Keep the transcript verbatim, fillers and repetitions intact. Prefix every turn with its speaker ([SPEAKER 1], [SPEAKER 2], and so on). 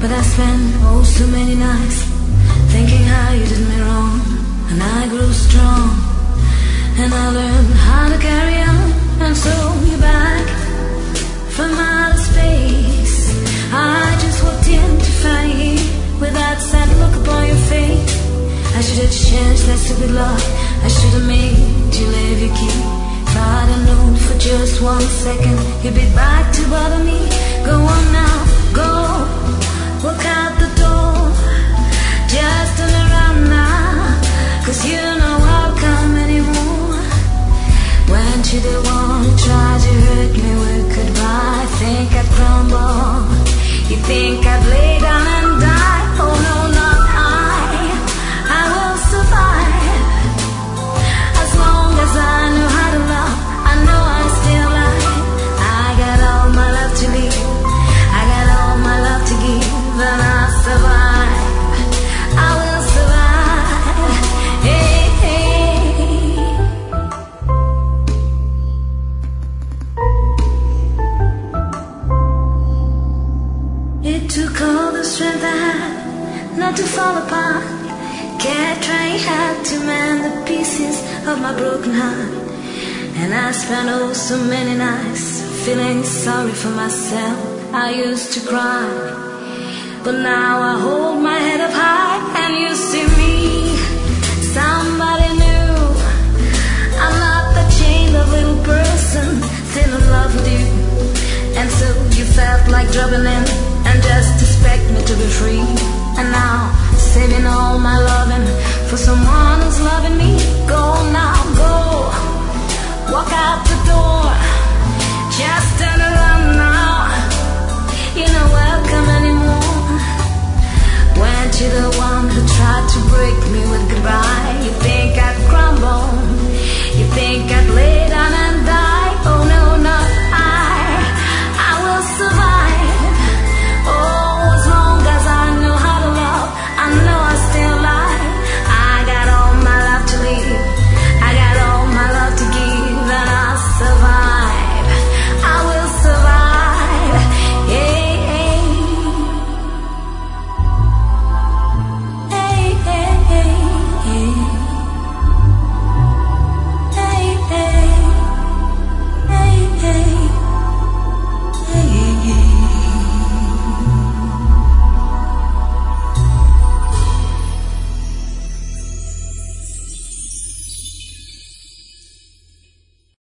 [SPEAKER 1] But I spent oh so many nights thinking how you did me wrong. And I grew strong, and I learned how to carry on. And so you're back from outer space. I just walked in to find you with that sad look upon your face. I should have changed that stupid love. I should have made you leave your key. If I'd have known for just one second you'd be back to bother me. Go on now, go, walk out the door. Just turn around now, cause you're not welcome anymore. Weren't you the one who tried to hurt me with goodbye? Think I'd crumble, you think I'd lay down and die. Oh no, not I, I will survive. As long as I know how to love, I know I'm still alive. I got all my love to live, I got all my love to give, and I'll survive, I will survive. Hey, hey. It took all the strength I had not to fall apart. Kept trying hard to mend the pieces of my broken heart. And I spent oh so many nights feeling sorry for myself. I used to cry, but now I hold my head up high. And you see me, somebody new. I'm not the chained up little person still in love with you. And so you felt like dropping in and just expect me to be free. And now, saving all my loving for someone who's loving me. Go now, go, walk out the door, just turn around.